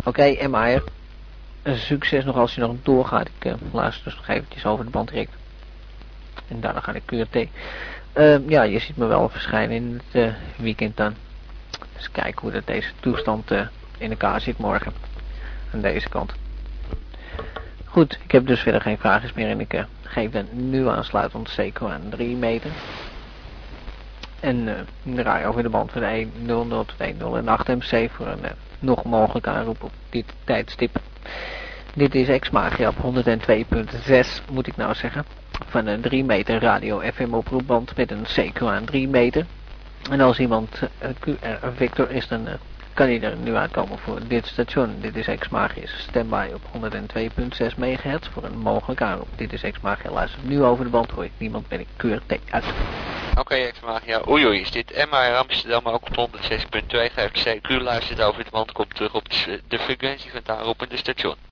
Oké, MR. Succes nog als je nog doorgaat. Ik luister dus nog eventjes over de band direct. En daarna ga ik QRT. Ja, je ziet me wel verschijnen in het weekend dan. Dus kijken hoe dat deze toestand in elkaar zit morgen. Aan deze kant. Goed, ik heb dus verder geen vragen meer en ik geef dan nu aansluitend zeker aan 3 meter. En draai over de band van de 10020 en 8MC voor een nog mogelijk aanroep op dit tijdstip. Dit is Ex-Magia op 102.6 moet ik nou zeggen. Van een 3 meter radio FM oproepband met een CQ aan 3 meter. En als iemand QR Victor is, dan kan hij er nu uitkomen voor dit station. Dit is Ex-Magia, is standby op 102.6 MHz voor een mogelijk aanroep. Dit is Ex-Magia, luister nu over de band, hoor ik niemand, ben ik QRT uit. Oké, Ex-Magia, oei, is dit MR Amsterdam ook op 106.2, geeft CQ, luistert over de band, komt terug op de frequentie van het aanroepende station.